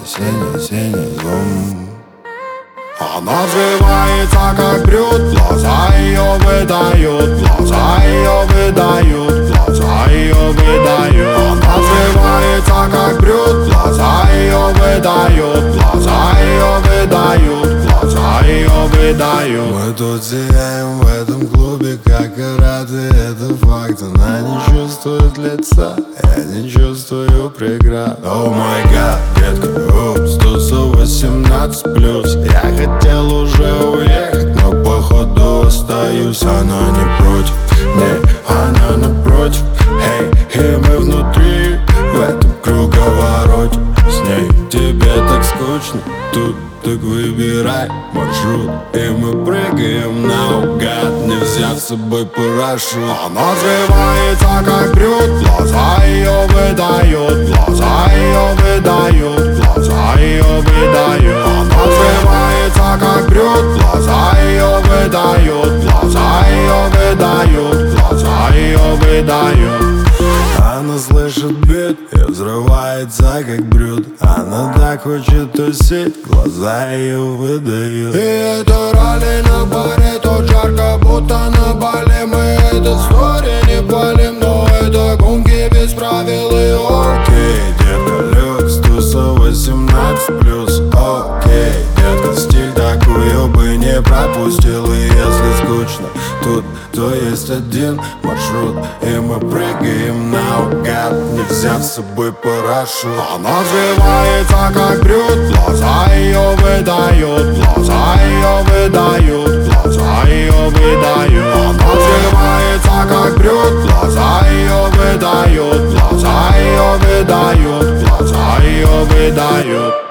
синий зум. Она взрывается, как брют, глаза ее выдают, глаза ее выдают, глаза ее выдают. Она взрывается, как брют, глаза ее выдают, глаза ее выдают, глаза ее выдают. Мы тут сияем в этом клубе, как и рады, это факт. Она не чувствует лица, я не чувствую преград. О май гад, детка, упс, тусу 18+. Я хотел уже уехать, но походу остаюсь. Она не против, не, она напротив. Эй, и мы внутри, в этом круговороте. С ней тебе так скучно, тут так выбирай маршрут. И мы прыгаем наугад, не взяв с собой парашют. Она взрывается, как брют, глаза ее выдают, глаза ее выдают, глаза ее выдают. Она взрывается, как брют, глаза ее выдают, глаза ее выдают, глаза ее выдают. Она слышит бит и взрывается, как брют. Она так хочет тусить, глаза ее выдают. И это ралли на баре, тут жарко, будто на Бали. Мы этот стори не палим, но это гонки без правил. И окей, детка, люкс, туса 18+. Окей, детка, стиль такую бы не пропустил. И если скучно тут, то есть один маршрут. И мы прыгаем наугад, не взяв с собой парашют. Она взрывается, как брют, глаза ее выдают, глаза ее выдают, глаза ее выдают. Она взрывается, как брют, глаза ее выдают, глаза ее выдают, глаза ее выдают.